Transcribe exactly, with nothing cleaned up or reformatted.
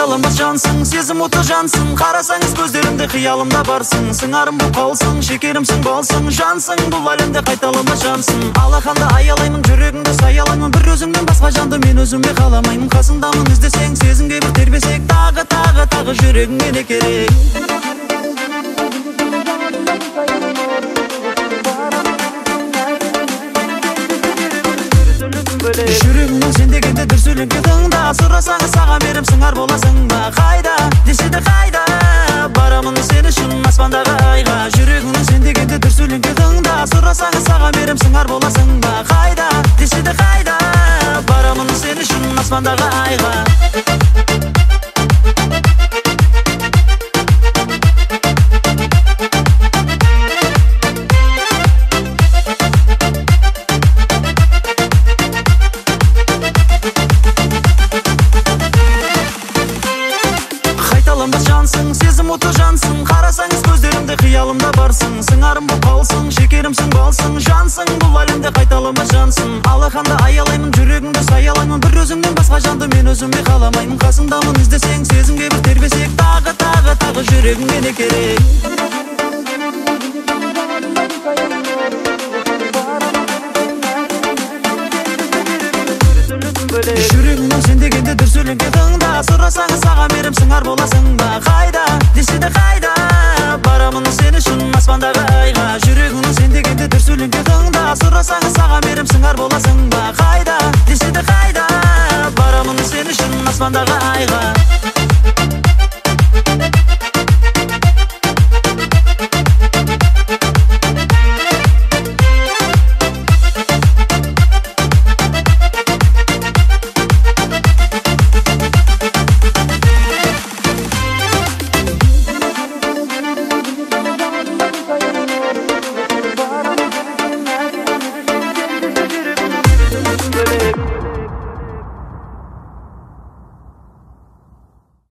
Қайталанбас жансың, сезім оты жансың, қарасаңыз көздерімде қиялымда барсың. Сыңарым бұл қалсың, шекерімсің болсың, жансың бұл әлемде қайталанбас жансың. Алақанды аялаймын, жүрегіңді саялаймын, бір өзіңнен басқа жанды мен өзіме қаламаймын. Қасыңдамын іздесең, сезімге бір тербесек, тағы тағы тағы жүрегіңе не керек? Жүрегімнің сен дегенде дүрсіліңке тыңда, сұрасаңыз саған берем сыңар боласың ба? Қайда, десе де қайда, барамын сен үшін аспандағы айға. Жүрегімнің сен дегенде дүрсіліңке тыңда, сұрасаңыз саған берем сыңар боласың ба? Қайда, десе де қайда, барамын сен үшін аспандағы айға. Қайталанбас жансың, сезім оты жансың, қарасаңыз көздерімде қиялымда барсың. Сыңарым бұл қалсың, шекерімсің болсың, жансың бұл әлемде қайталанбас жансың. Алақанды аялаймын, жүрегіңді саялаймын, бір өзіңнен басқа жанды мен өзіме қаламаймын. Қасыңдамын іздесең, сезімге бір тербесек, тағы тағы тағы жүрегіңе не керек? Жүрегімнің сен дегенде дүрсіліңке тыңда, сұрасаңыз саған берем сыңар боласың ба? Қайда, десе де қайда, барамын сен үшін аспандағы айға. Жүрегімнің сен дегенде дүрсіліңке тыңда, сұрасаңыз саған берем сыңар боласың ба? Қайда, десе де қайда, барамын сен үшін аспандағы айға.